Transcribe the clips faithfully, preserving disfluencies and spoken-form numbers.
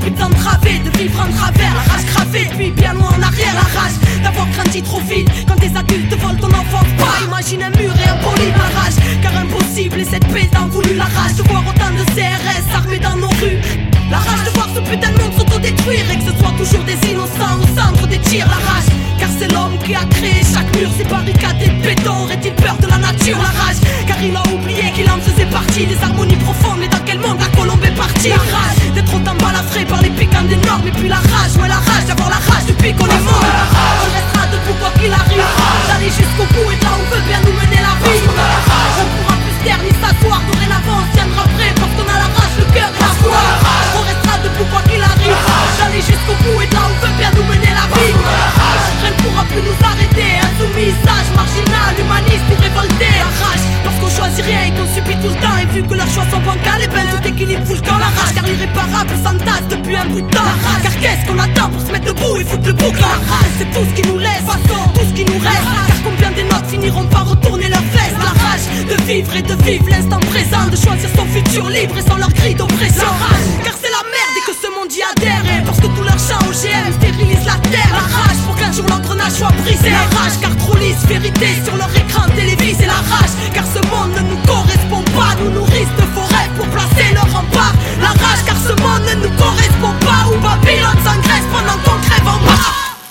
putain de travée, de vivre en travers. La rage gravée, puis bien loin en arrière. La rage d'avoir grandi trop vite quand des adultes te volent ton enfance. Pas imagine un mur et un poli. La rage, car impossible et cette paix t'en voulu. La rage de voir autant de C R S armés dans nos rues. La rage de voir ce putain de monde s'autodétruire et que ce soit toujours des innocents au centre des tirs. La rage, car c'est l'homme qui a créé chaque mur. Ces barricades et de béton, aurait-il peur de la nature? La rage, car il a oublié qu'il en faisait partie des harmonies profondes. Mais dans quel monde la colombe est partie? La rage d'être autant balafré par les piquants des normes. Et puis la rage, ouais la rage d'avoir la rage depuis qu'on est mort. On restera debout quoi qu'il arrive, d'aller jusqu'au bout et de là on veut bien nous mener la vie. On pourra plus se taire ni s'asseoir, dorénavant on se tiendra prêt parce qu'on a la rage, le cœur et la foi. On restera debout quoi qu'il arrive, d'aller jusqu'au bout et de là on veut bien nous mener la vie. Rien ne pourra plus nous arrêter, insoumis, sage, marginal, humaniste ou révolté. La rage, parce qu'on choisit rien et qu'on subit tout le temps. Et vu que leurs choix sont bancals, et ben tout équilibre fout le camp. La rage, car l'irréparable s'entasse depuis un bout de temps. La rage, car qu'est-ce qu'on attend pour se mettre debout et foutre le bouc? La rage, c'est tout ce qui nous laisse, tout ce qui nous reste. Car combien des nôtres finiront par retourner leurs fesses? La rage de vivre et de vivre l'instant présent, de choisir son futur libre et sans leur cri d'oppression. Car c'est la merde et que ce monde y adhère. Et parce que tout leur chant O G M stérilise la terre. La rage pour qu'un jour l'engrenage soit brisé. La rage car trop lisse vérité sur leur écran télévisé. La rage car ce monde ne nous correspond pas. Nous nourrissent de forêts pour placer leur rempart. La rage car ce monde ne nous correspond pas. Où Babylone s'engraisse pendant qu'on crève en bas.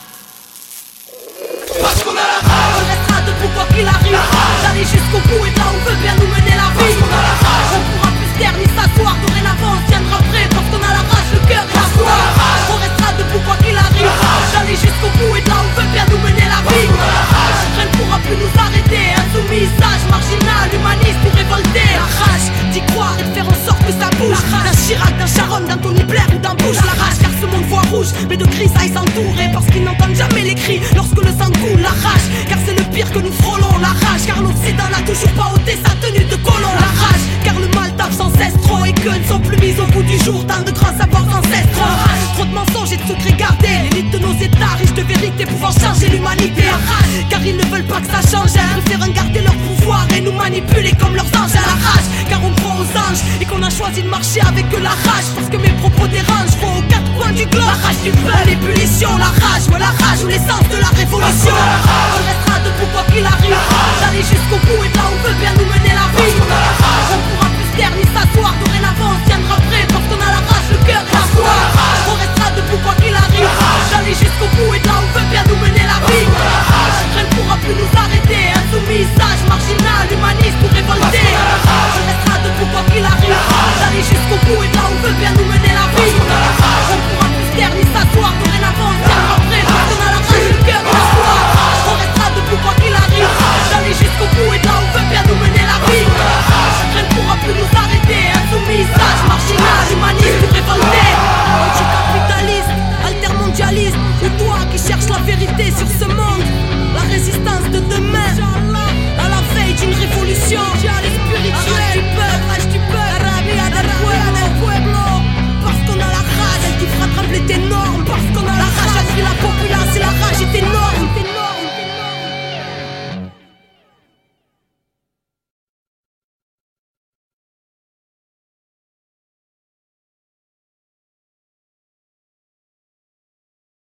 Parce qu'on a la rage, on restera debout quoi qu'il arrive, d'aller jusqu'au bout et de là on veut bien nous mener la vie. Parce qu'on a la rage, on pourra plus se taire ni s'asseoir, dorénavant on se tiendra prêt parce qu'on a la rage, le cœur et la foi. On restera debout quoi qu'il arrive, d'aller jusqu'au bout et de là on veut bien nous mener la vie. Rien ne pourra plus nous arrêter, insoumis, sage, marginal, humaniste ou révolté. La rage d'y croire et de faire en sorte que ça bouge. D'un Chirac, d'un Sharon, d'un Tony Blair ou d'un Bush. La rage car ce monde voit rouge, mais de grisailles s'entourer parce qu'ils n'entendent jamais les cris lorsque le sang coule. La rage, car c'est le pire que nous frôlons. La rage, car l'Occident n'a toujours pas ôté sa tenue de colon. La rage, car le mal tape sans cesse trop et que ne sont plus mis au bout du jour tant de grands savoirs ancestraux. Trop de mensonges et de secrets gardés, l'élite de nos états riches de vérité pouvant changer l'humanité. La rage, car ils ne veulent pas que ça change. Ils préfèrent garder leur pouvoir et nous manipuler comme leurs anges. À la rage, car on croit aux anges et qu'on a choisi de marcher avec eux. La rage, parce que mes propos dérangent, vont aux quatre coins du globe. La rage du peuple, l'ébullition, la rage, ouais la rage ou l'essence